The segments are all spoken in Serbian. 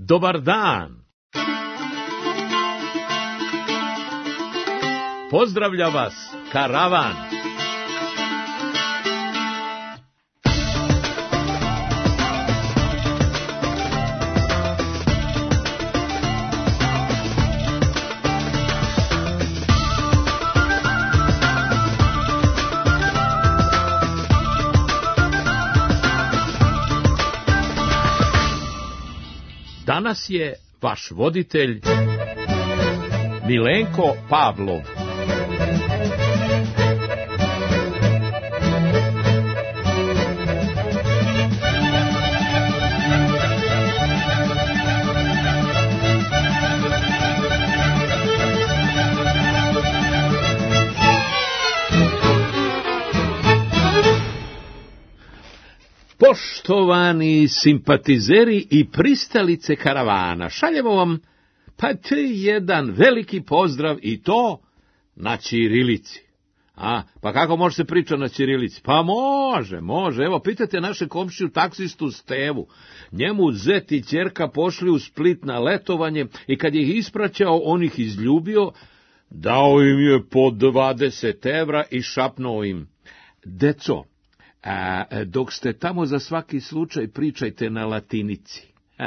Dobar dan! Pozdravlja vas karavan! Danas je vaš voditelj Milenko Pavlov. Poštovani simpatizeri i pristalice karavana, šaljemo vam jedan veliki pozdrav i to na ćirilici. Pa kako može se priča na ćirilici? Pa može. Evo, pitajte naše komšiju taksistu Stevu. Njemu zet i ćerka pošli u Split na letovanje i kad ih ispraćao, on ih izljubio, dao im je po 20 evra i šapnuo im: deco, dok ste tamo za svaki slučaj pričajte na latinici.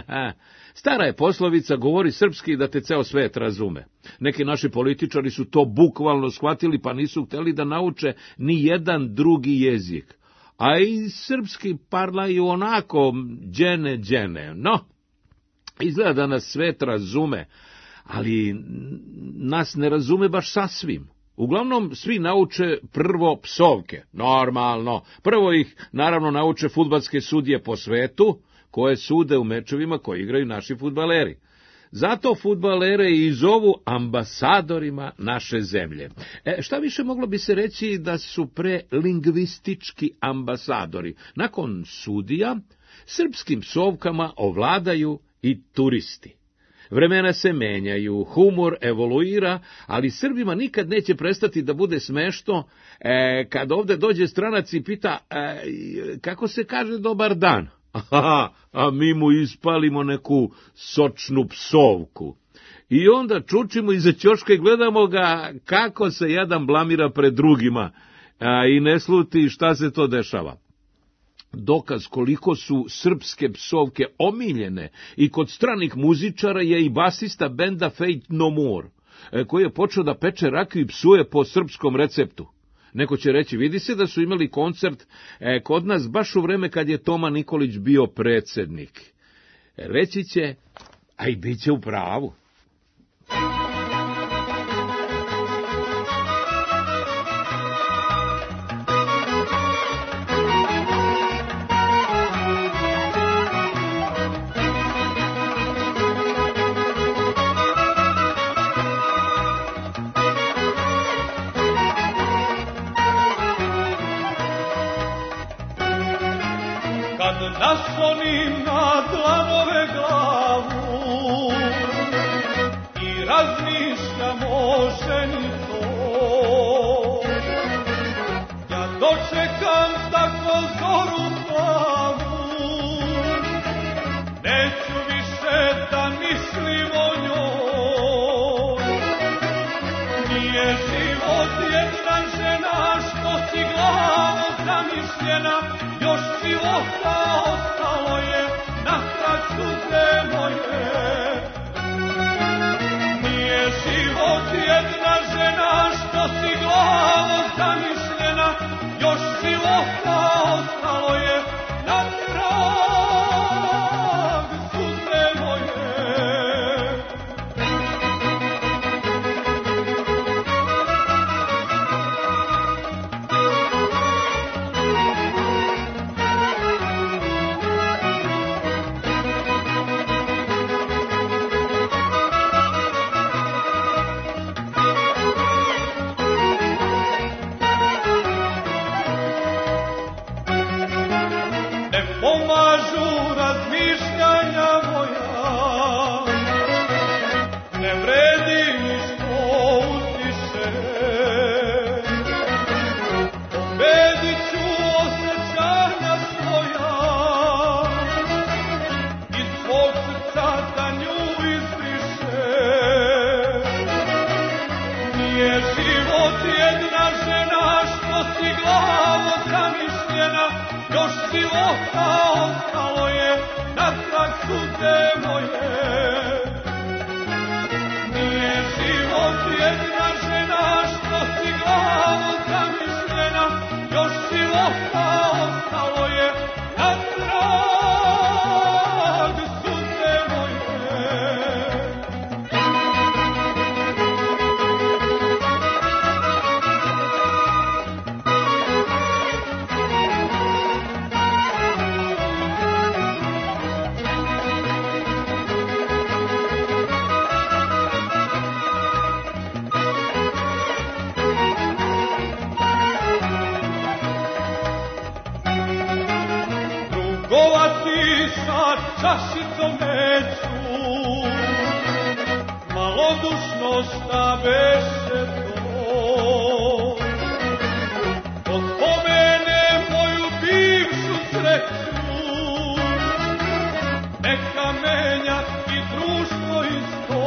Stara je poslovica, govori srpski da te ceo svet razume. Neki naši političari su to bukvalno shvatili pa nisu hteli da nauče ni jedan drugi jezik. A i srpski parlaju onako džene. No, izgleda da nas svet razume, ali nas ne razume baš sasvim. Uglavnom, svi nauče prvo psovke, normalno. Prvo ih, naravno, nauče fudbalske sudije po svetu, koje sude u mečevima koje igraju naši fudbaleri. Zato fudbalere i zovu ambasadorima naše zemlje. Šta više, moglo bi se reći da su prelingvistički ambasadori. Nakon sudija, srpskim psovkama ovladaju i turisti. Vremena se menjaju, humor evoluira, ali Srbima nikad neće prestati da bude smešno kad ovde dođe stranac i pita kako se kaže dobar dan. A mi mu ispalimo neku sočnu psovku. I onda čučimo iza ćoška i gledamo ga kako se jedan blamira pred drugima i ne sluti šta se to dešava. Dokaz koliko su srpske psovke omiljene i kod stranih muzičara je i basista benda Faith No More, koji je počeo da peče rakiju i psuje po srpskom receptu. Neko će reći, vidi se da su imali koncert kod nas baš u vreme kad je Toma Nikolić bio predsjednik. Reći će, a i bit će u pravu. Naslonim na dlanove glavu i razmišljam o ženi to. Ja dočekam tako zoru plavu, neću više da mislim o njoj. Nije život jedna žena što si glavo zamišljena, još života ostalo je na traču menja i društvo isto.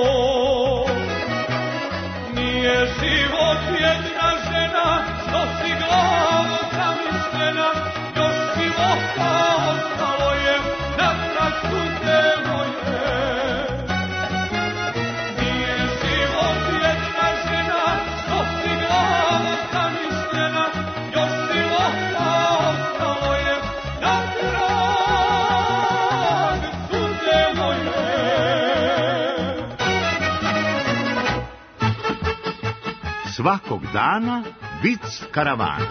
Nije život jedna žena, što si glavo zamišljena, još života ostalo je na trastu te moje. Nije život jedna žena, što si glavo zamišljena, još života ostalo je na trastu te moje. Svakog dana vic karavana.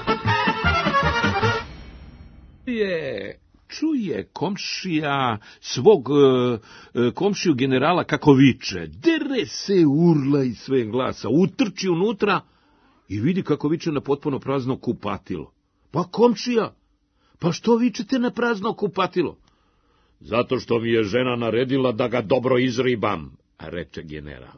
Čuje komšija svog komšiju generala kako viče, dere se, urla iz svojeg glasa, utrči unutra i vidi kako viče na potpuno prazno kupatilo. Pa komšija, pa što vičete na prazno kupatilo? Zato što mi je žena naredila da ga dobro izribam, reče general.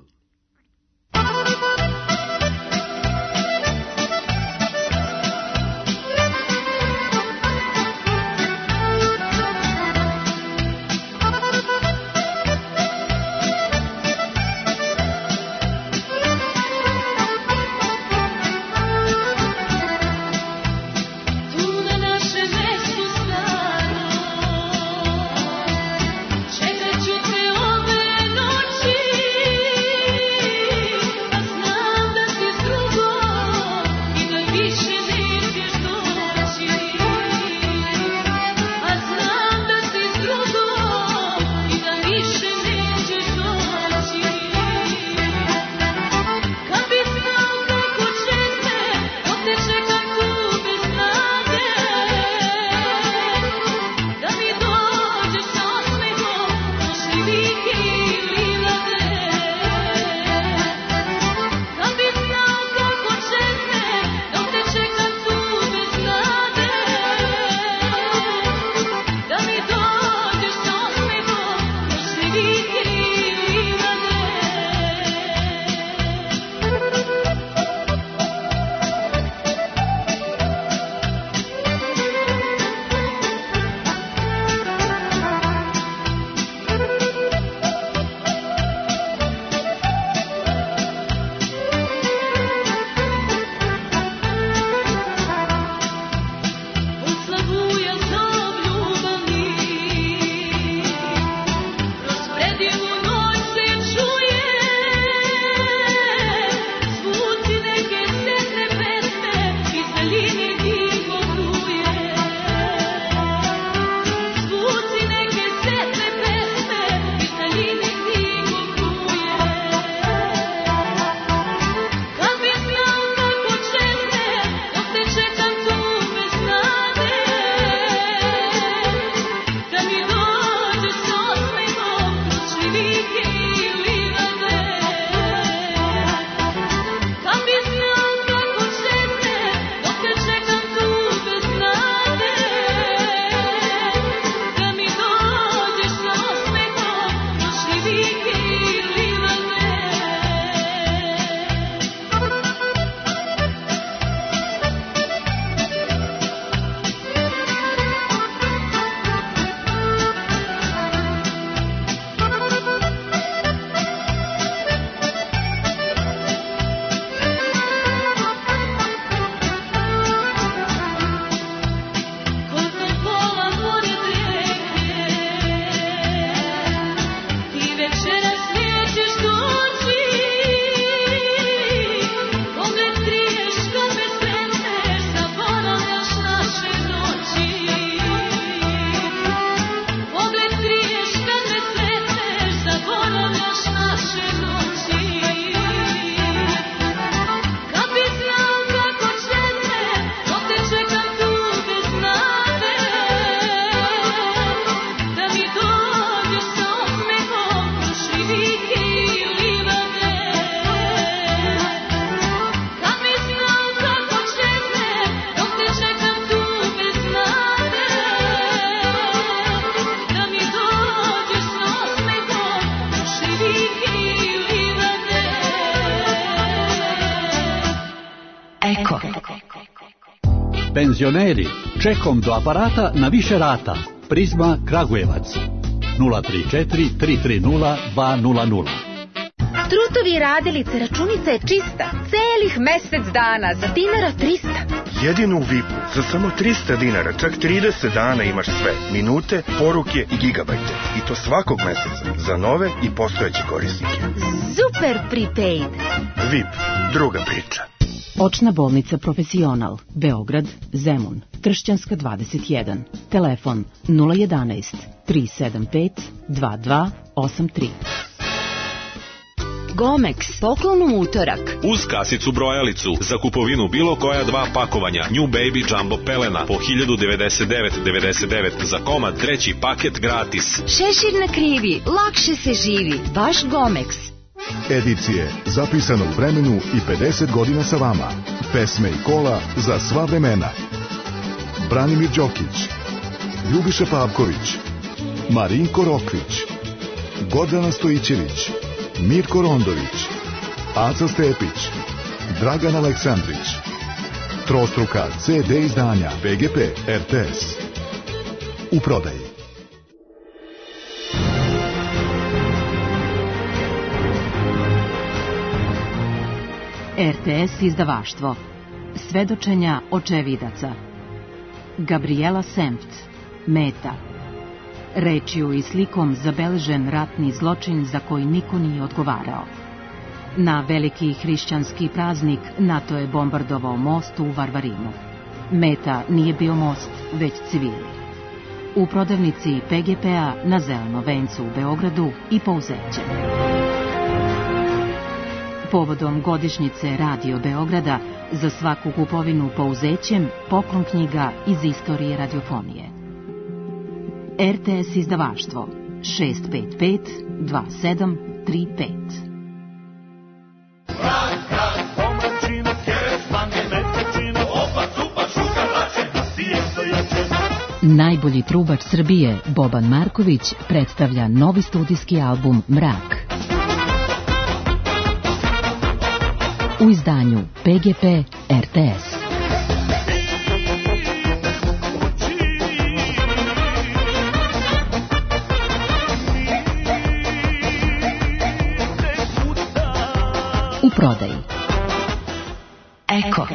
Penzioneri, čekom do aparata na više rata. Prizma Kragujevac. 034 330 200. Trutovi radilice, računica je čista. Celih mesec dana, za dinara 300. Jedino u VIP-u, za samo 300 dinara, čak 30 dana imaš sve. Minute, poruke i gigabajte. I to svakog meseca, za nove i postojeće korisnike. Super prepaid. VIP, druga priča. Očna bolnica Profesional, Beograd, Zemun, Kršćanska 21, telefon 011 375 2283. Gomex, poklon u utorak. Uz kasicu brojalicu za kupovinu bilo koja 2 pakovanja New Baby Jumbo pelena po 1099,99 za komad, 3. paket gratis. Šešir na krivi, lakše se živi, baš Gomex. Edicije zapisano u vremenu i 50 godina sa vama. Pesme i kola za sva vremena. Branimir Đokić, Ljubiša Pavković, Marinko Rokvić, Gordana Stojićević, Mirko Rondović, Aca Stepić, Dragan Aleksandrić. Trostruka CD izdanja PGP RTS. U prodaji. RTS izdavaštvo. Svedočenja očevidaca. Gabriela Sempt, Meta. Rečju i slikom zabeležen ratni zločin za koji niko nije odgovarao. Na veliki hrišćanski praznik NATO je bombardovao most u Varvarinu. Meta nije bio most, već civili. U prodavnici PGP-a na Zelenom vencu u Beogradu i Pouzeće. Povodom godišnjice Radio Beograda za svaku kupovinu Pouzećem poklon knjiga iz istorije radiofonije. RTS izdavaštvo 655 2735. Najbolji trubač Srbije Boban Marković predstavlja novi studijski album Mrak. U izdanju PGP RTS. U prodaji. Eko.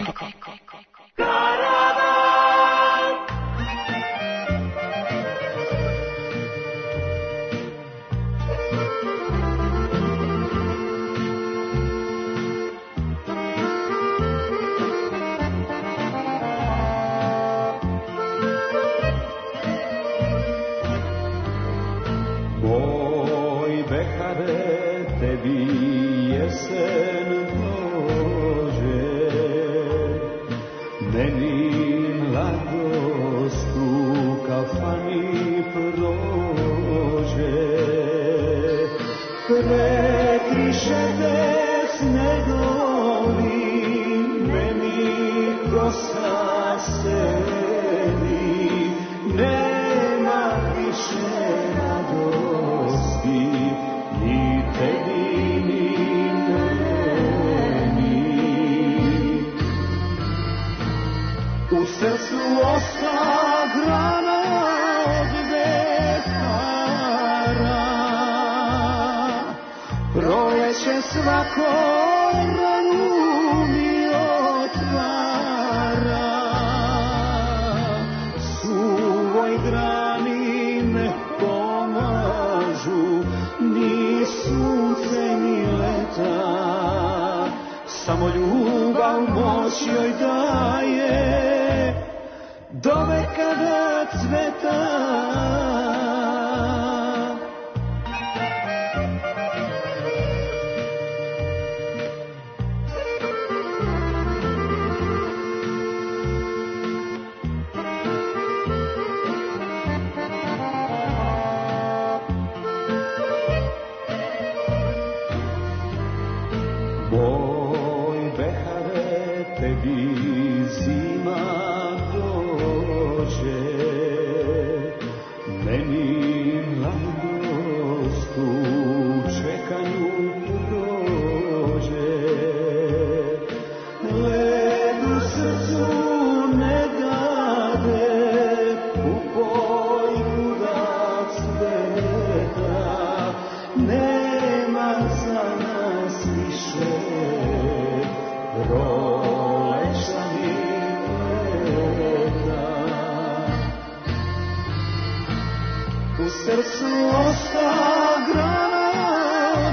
srcu osta grana od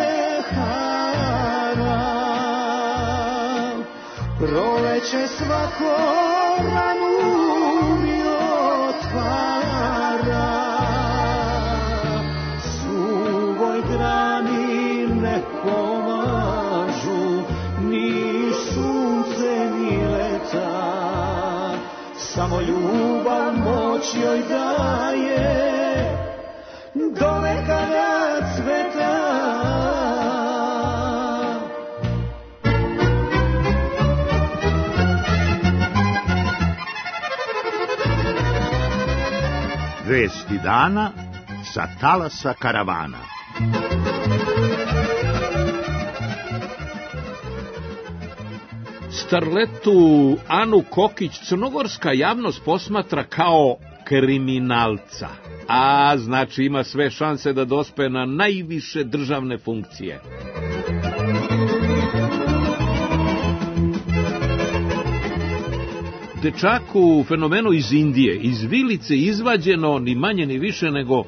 behara. Proleće svako ranu mi otvara. Suvoj grani ne pomažu ni sunce ni leta. Samo ljubav moć joj daje do vekada cveta. Vesti dana sa talasa karavana. Starletu Anu Kokić crnogorska javnost posmatra kao kriminalca, a znači ima sve šanse da dospe na najviše državne funkcije. Dečaku u fenomenu iz Indije, iz vilice izvađeno ni manje ni više nego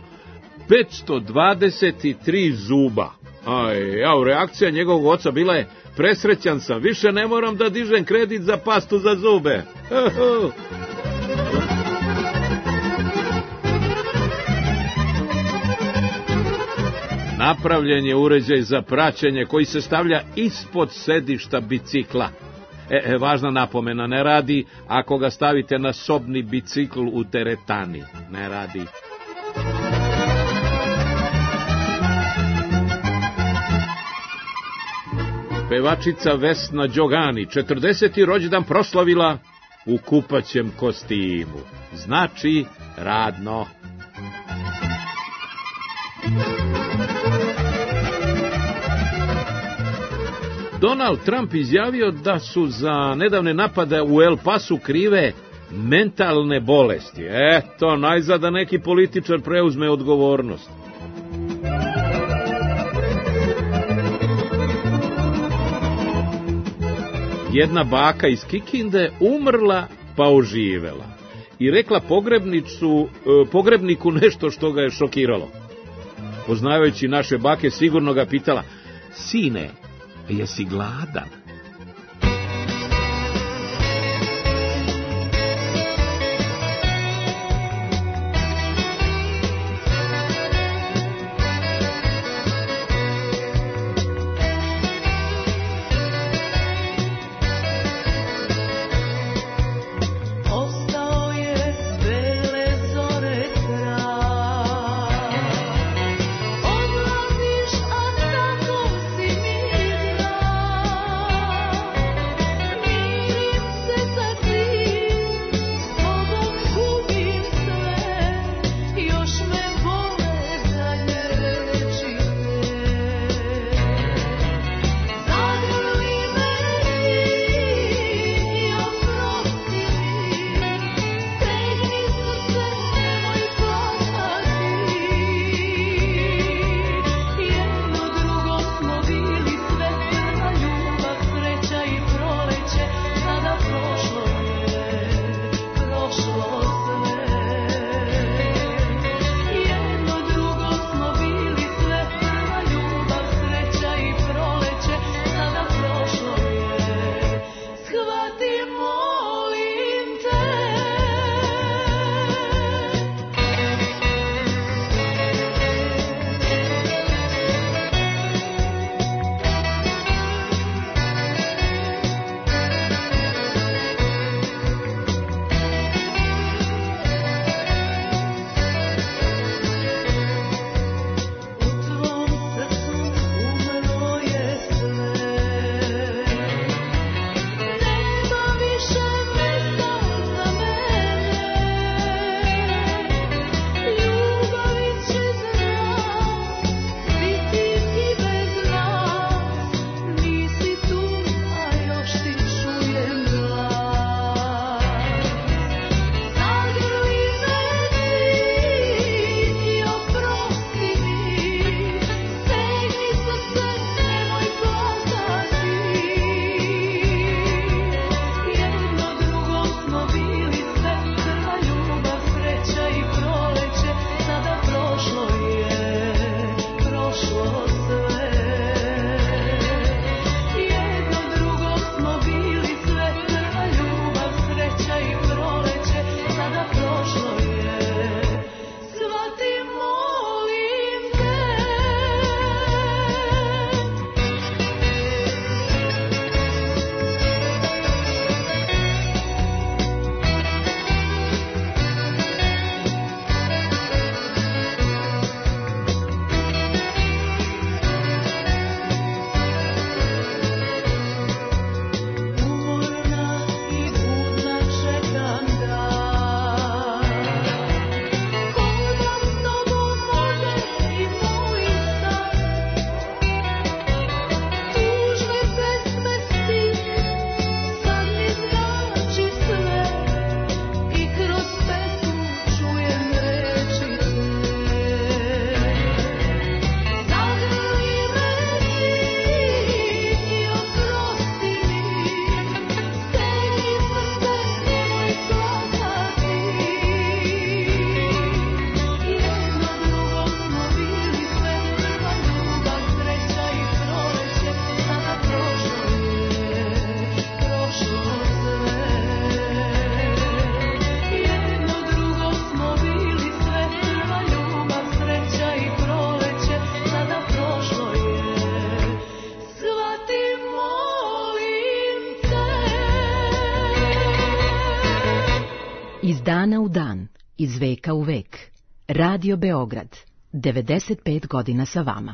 523 zuba. Reakcija njegovog oca bila je: presrećan sam, više ne moram da dižem kredit za pastu za zube. Napravljen je uređaj za praćenje koji se stavlja ispod sedišta bicikla. Važna napomena, ne radi ako ga stavite na sobni bicikl u teretani. Ne radi. Pevačica Vesna Đogani 40. rođendan proslavila u kupaćem kostimu. Znači radno. Donald Trump izjavio da su za nedavne napade u El Pasu krive mentalne bolesti. Eto, najzad da neki političar preuzme odgovornost. Jedna baka iz Kikinde umrla pa oživela i rekla pogrebniku nešto što ga je šokiralo. Poznavajući naše bake, sigurno ga pitala: sine, jesi gladan? Odlaziš, a tako si mirna. iz veka u vek. Radio Beograd, 95 godina sa vama.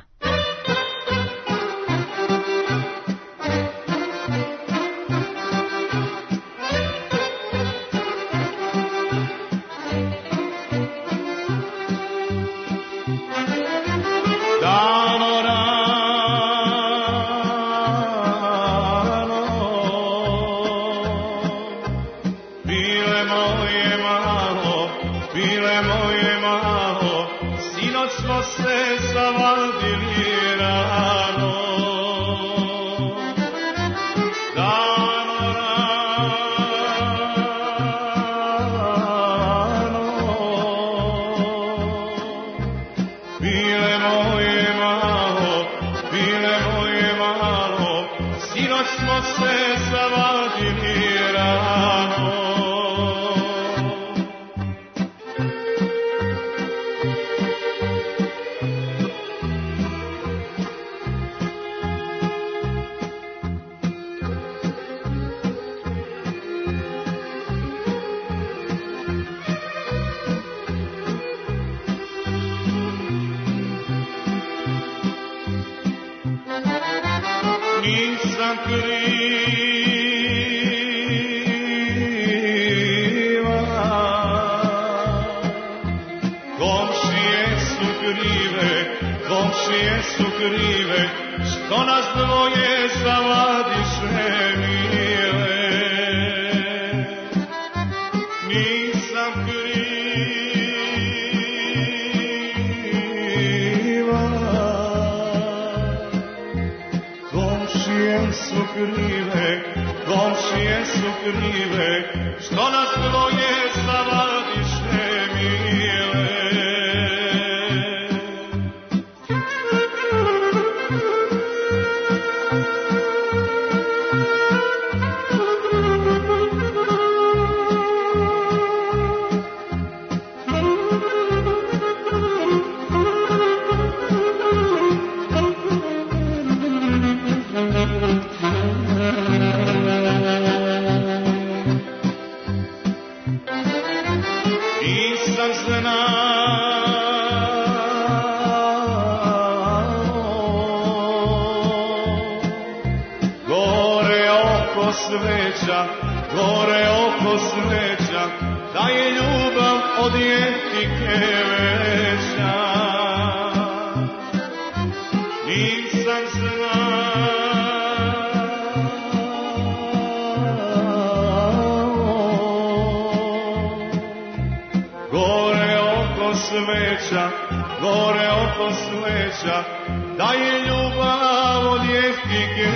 Gore oko sveća, da je ljubav od jeftike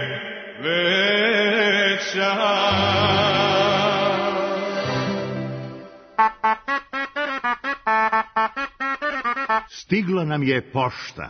veća. Stigla nam je pošta.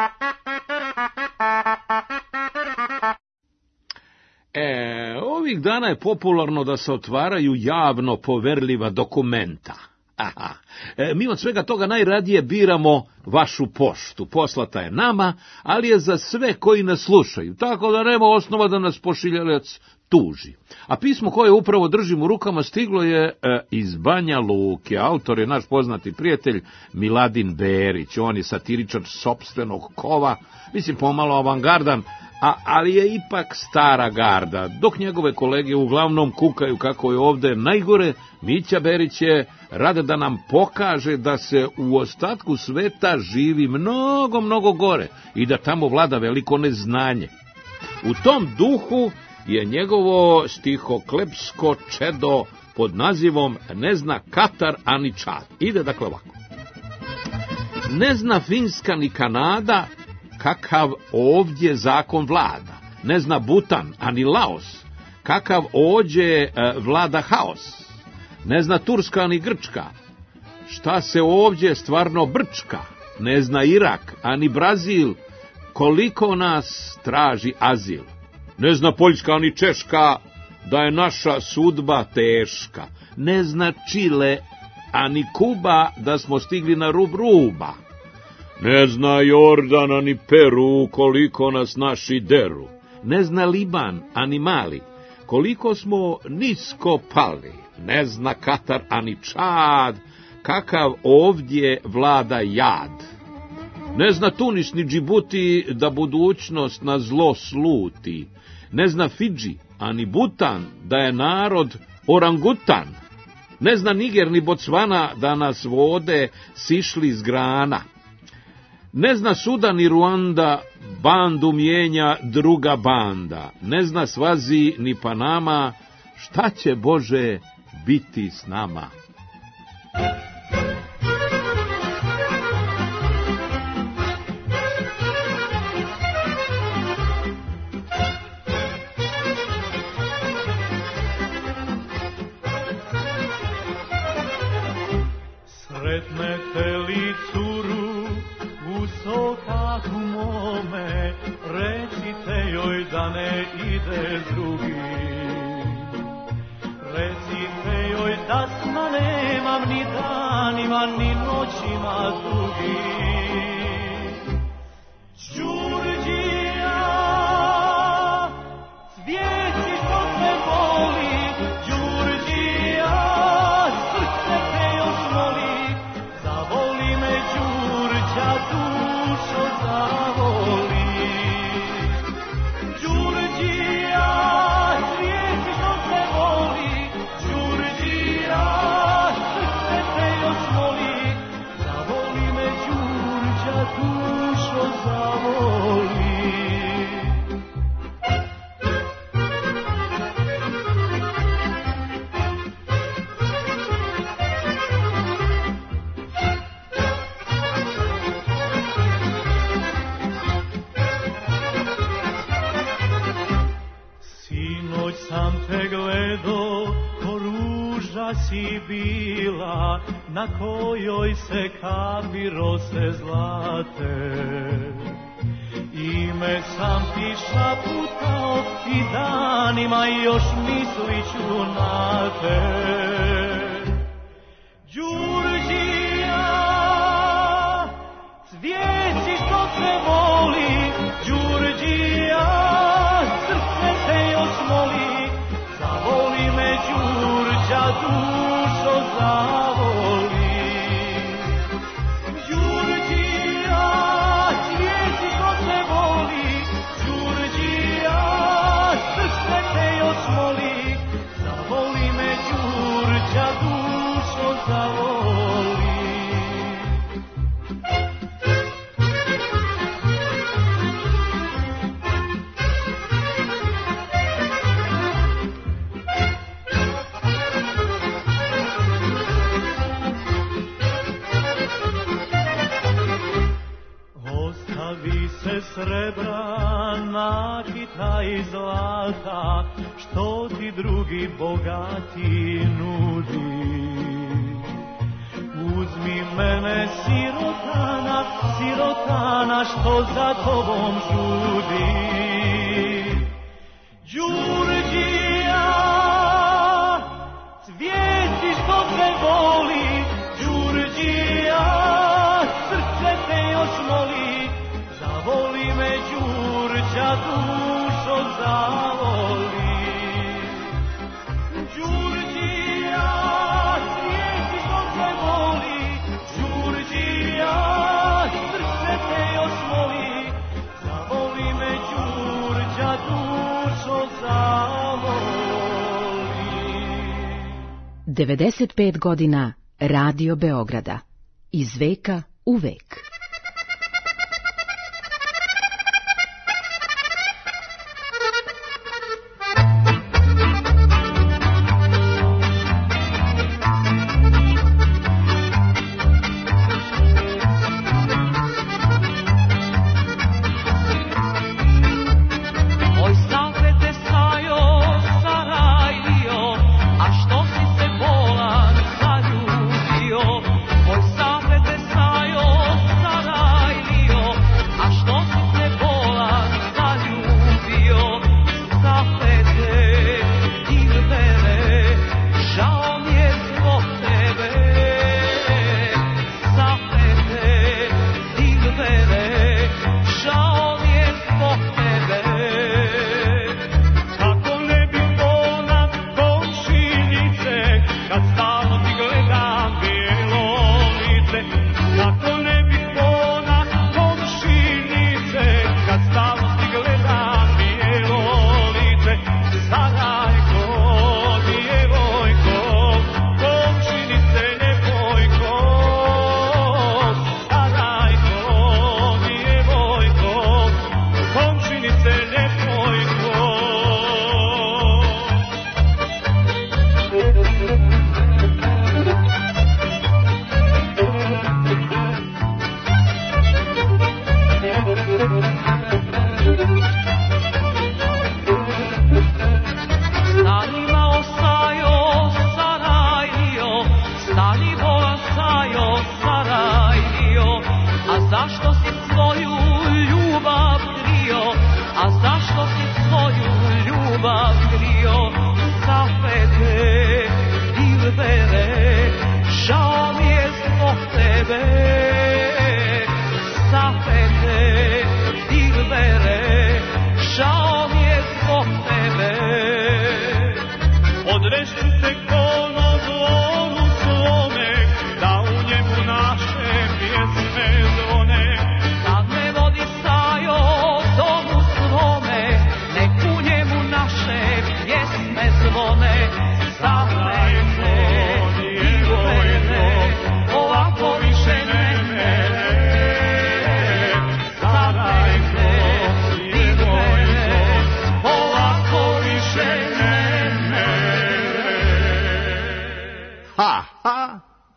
Ovih dana je popularno da se otvaraju javno poverljiva dokumenta. Aha. Mi od svega toga najradije biramo vašu poštu. Poslata je nama, ali je za sve koji nas slušaju, tako da nema osnova da nas pošiljalac tuži. A pismo koje upravo držim u rukama stiglo je iz Banja Luke. Autor je naš poznati prijatelj Miladin Berić. On je satiričar sopstvenog kova, mislim pomalo avangardan, ali je ipak stara garda. Dok njegove kolege uglavnom kukaju kako je ovde najgore, Mića Berić je rade da nam pokaže da se u ostatku sveta živi mnogo, mnogo gore i da tamo vlada veliko neznanje. U tom duhu je njegovo stihoklepsko čedo pod nazivom Ne zna Katar ani Čad. Ide dakle ovako. Ne zna Finska ni Kanada kakav ovdje zakon vlada. Ne zna Butan ani Laos kakav ovdje vlada haos. Ne zna Turska ni Grčka šta se ovdje stvarno brčka. Ne zna Irak ani Brazil koliko nas traži azil. Ne zna Poljska ni Češka da je naša sudba teška. Ne zna Čile ani Kuba da smo stigli na rub ruba. Ne zna Jordan ani Peru koliko nas naši deru. Ne zna Liban ani Mali koliko smo nisko pali. Ne zna Katar ani Čad kakav ovdje vlada jad. Ne zna Tunis ni Džibuti da budućnost na zlo sluti. Ne zna Fidži, a ni Butan da je narod orangutan. Ne zna Niger ni Bocvana da nas vode sišli z grana. Ne zna Sudan ni Ruanda, bandu mijenja druga banda. Ne zna Svazi ni Panama, šta će Bože biti s nama. Sretnete li curu u sokaku mome, recite joj da ne ide s drugim. Recite joj da sna nemam ni danima ni noćima dugim. Đurđija, cvijeći što se voli, Đurđija, srce te još moli, zavoli me Đurđa, dušo zavoli. Đurđija, cvijeći što se voli, Đurđija, srce te još moli, zavoli me Đurđa, dušo zavoli. Sinoć sam te gledo, ko ruža si bila, na kojoj se kapi rose zlate. Ime sam ti šaputao i danima još misliću na te. Đurđija, cvijeći što se voli, Đurđija, srce te još moli, zavoli me Đurđa, dušo zavoli. Đurđija, cvijeći što se voli, Đurđija, srce te još moli, zavoli me Đurđa, dušo zavoli. Ostavi se srebra, nakita i zlata, što ti drugi bogati nudi. Uzmi mene sirotana, sirotana, što za tobom žudi. Đurđija, cvijeći što se voli, Đurđija, srce te još moli, zavoli me Đurđa, dušo zavoli. Đurđija, cvijeći što se voli, Đurđija, srce te još moli, zavoli me Đurđa, dušo zavoli. 95 godina Radio Beograda. Iz veka u vek. Oj, Safete Sajo,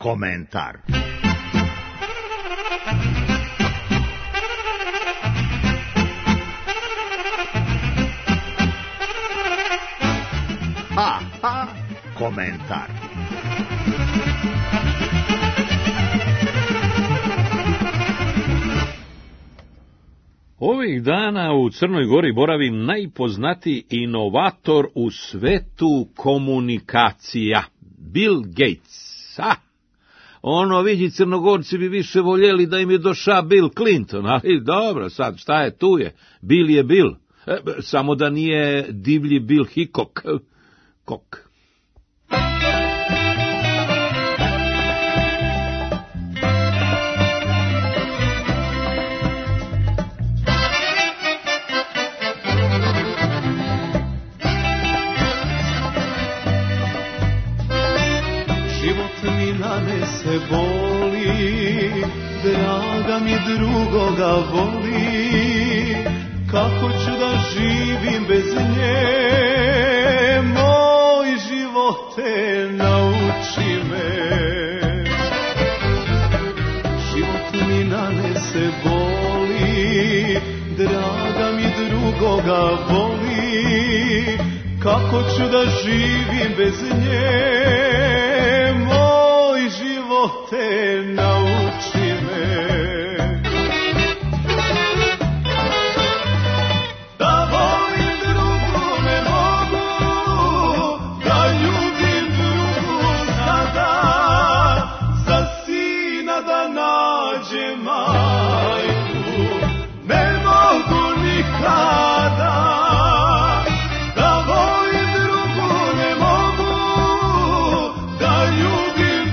komentar. Komentar. Ovih dana u Crnoj Gori boravi najpoznatiji inovator u svetu komunikacija, Bill Gates. Ono, vidi, Crnogorci bi više voljeli da im je došao Bill Clinton, ali dobro, sad šta je, tu je, Bill je Bill, samo da nije divlji Bill Hickok. Se boli, draga mi drugoga voli, kako ću da živim bez nje, moj živote nauči me. Život mi nanese boli, draga mi drugoga voli, kako ću da živim bez nje, te nauči me. Da volim drugu ne mogu, da ljubim drugu sada, za sina da nađem majku, ne mogu nikada. Da volim drugu ne mogu, da ljubim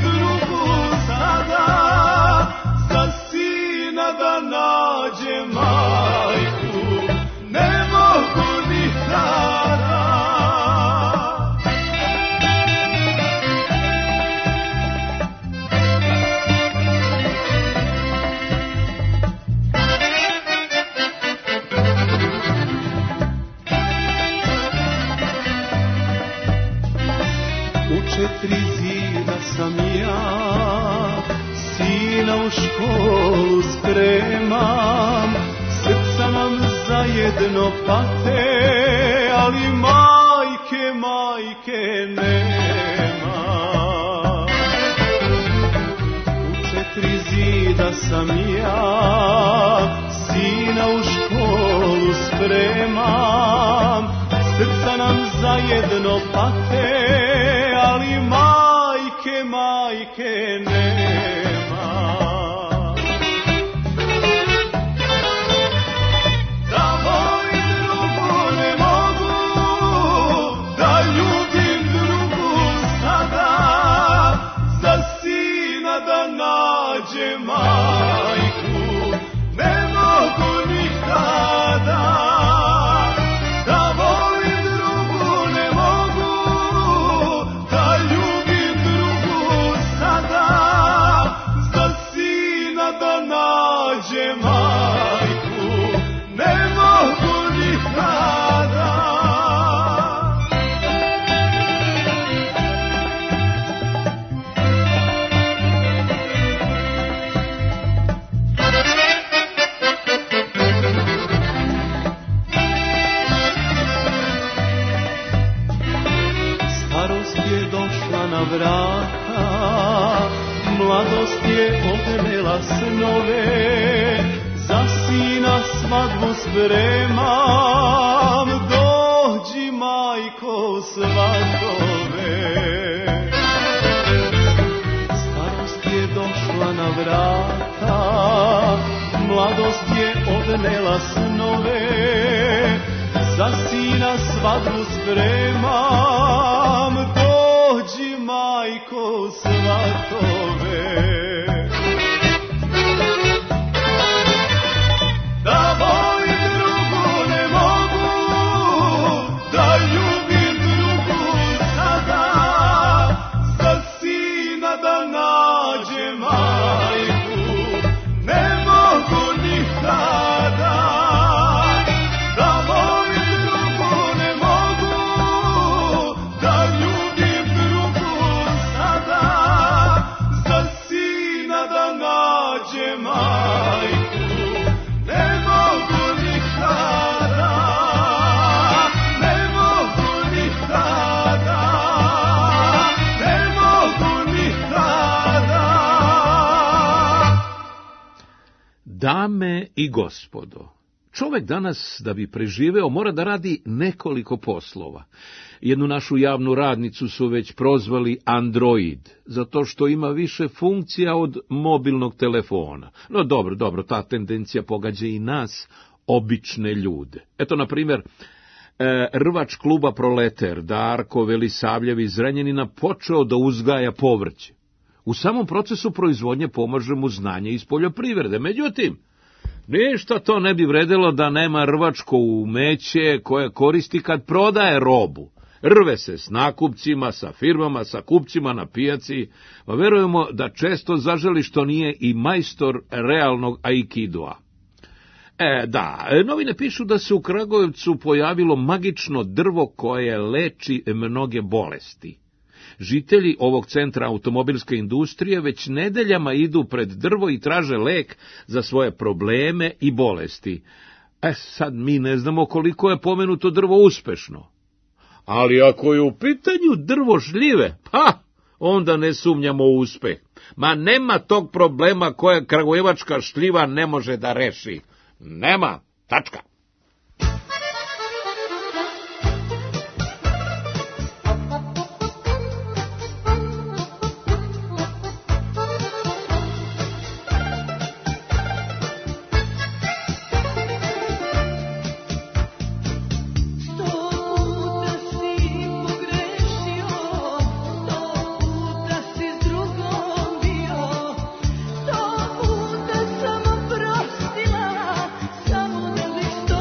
da nađe majku, ne mogu nikada. U 4 zida sam ja, sina u školu spremam, srca nam zajedno pate, ali majke nema. U 4 zida sam ja, sina u školu spremam, srca nam zajedno pate, ali majke nema. Da volim drugu ne mogu, da ljubim drugu sada, za sina da nađe majku, ne mogu nikada. Da volim drugu ne mogu, da ljubim drugu sada, za sina da nađe majku, ne mogu nikada. Starost je došla na vrata, mladost je odnela snove, za sina svadbu spremam, dođi majko svatove. Starost je došla na vrata, mladost je odnela snove, za sina svadbu spremam, dođi majko svatove. Da volim drugu ne mogu, da ljubim drugu sada, za sina da nađe majku, ne mogu nikada. Da volim drugu ne mogu, da ljubim drugu sada, Dame i gospodo, čovek danas, da bi preživeo, mora da radi nekoliko poslova. Jednu našu javnu radnicu su već prozvali android, zato što ima više funkcija od mobilnog telefona. No dobro, ta tendencija pogađa i nas, obične ljude. Eto, na primjer, rvač kluba Proleter, Darko Velisavljev iz Zrenjanina, počeo da uzgaja povrće. U samom procesu proizvodnje pomaže mu znanje iz poljoprivrede. Međutim, ništa to ne bi vredelo da nema rvačko umeće koje koristi kad prodaje robu. Rve se s nakupcima, sa firmama, sa kupcima na pijaci, a verujemo da često zaželi što nije i majstor realnog aikidoa. Novine pišu da se u Kragujevcu pojavilo magično drvo koje leči mnoge bolesti. Žitelji ovog centra automobilske industrije već nedeljama idu pred drvo i traže lek za svoje probleme i bolesti. Sad mi ne znamo koliko je pomenuto drvo uspešno. Ali ako je u pitanju drvo šljive, onda ne sumnjamo u uspeh. Ma nema tog problema koje kragujevačka šljiva ne može da reši. Nema, tačka. Samo ne bih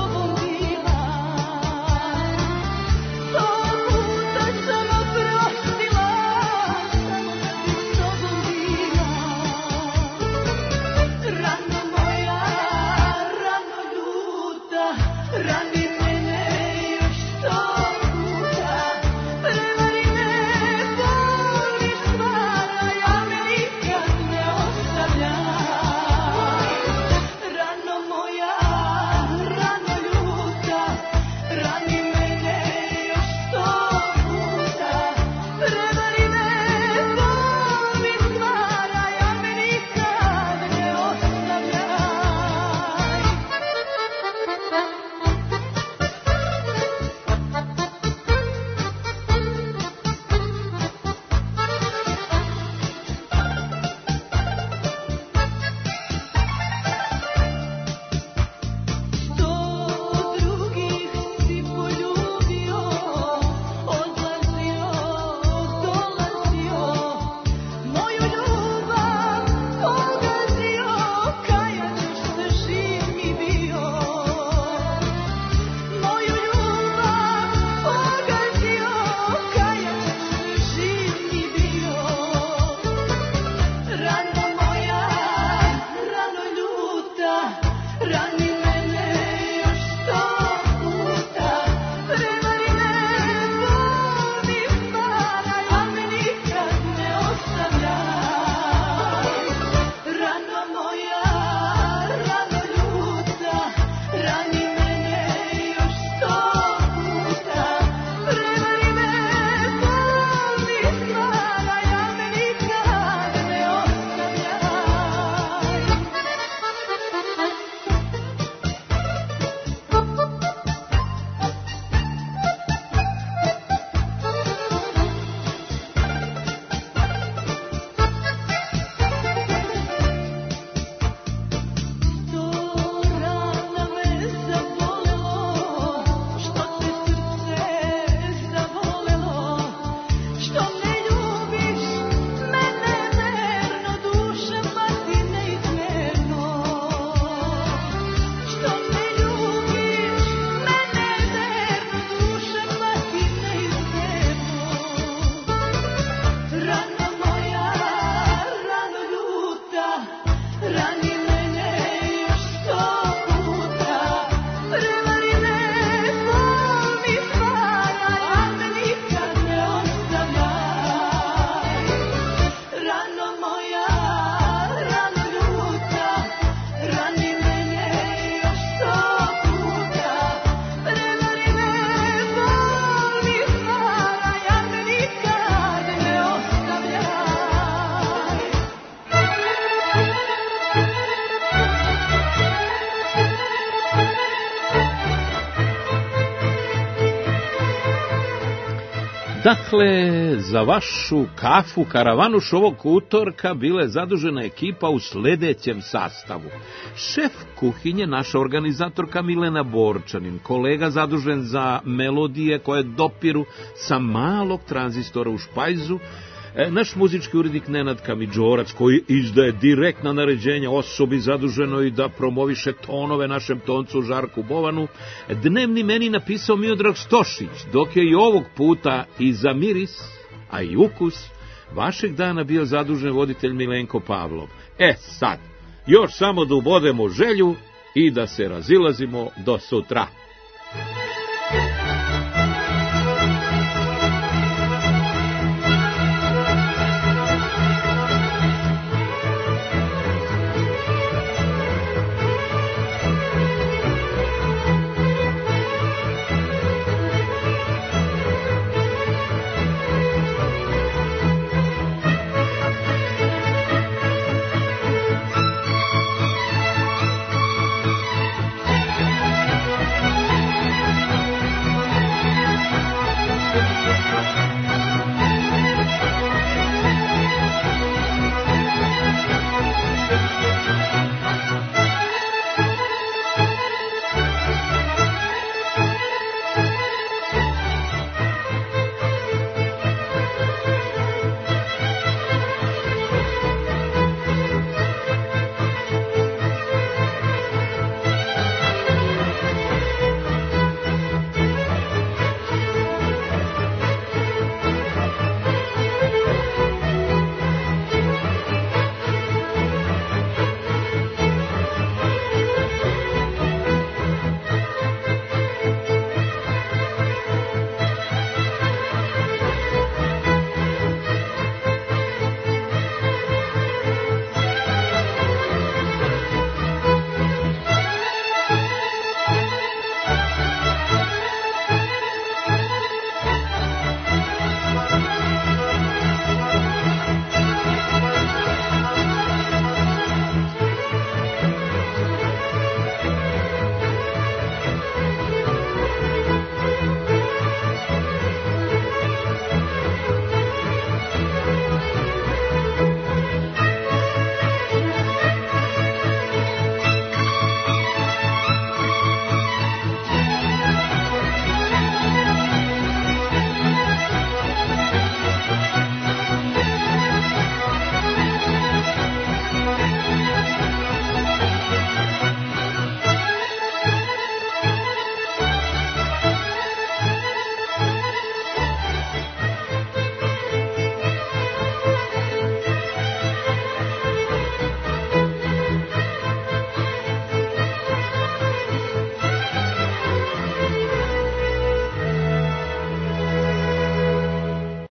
Dakle, za vašu kafu Karavanuš ovog utorka bila je zadužena ekipa u sledećem sastavu. Šef kuhinje, naša organizatorka Milena Borčanin, kolega zadužen za melodije koje dopiru sa malog tranzistora u špajzu, naš muzički urednik Nenad Kamidžorac, koji izdaje direktna naređenja osobi zaduženoj da promoviše tonove našem toncu Žarku Bovanu, dnevni meni napisao Miodrag Stošić, dok je i ovog puta i za miris, a i ukus vašeg dana bio zadužen voditelj Milenko Pavlov. Sad, još samo da ubodemo želju i da se razilazimo do sutra.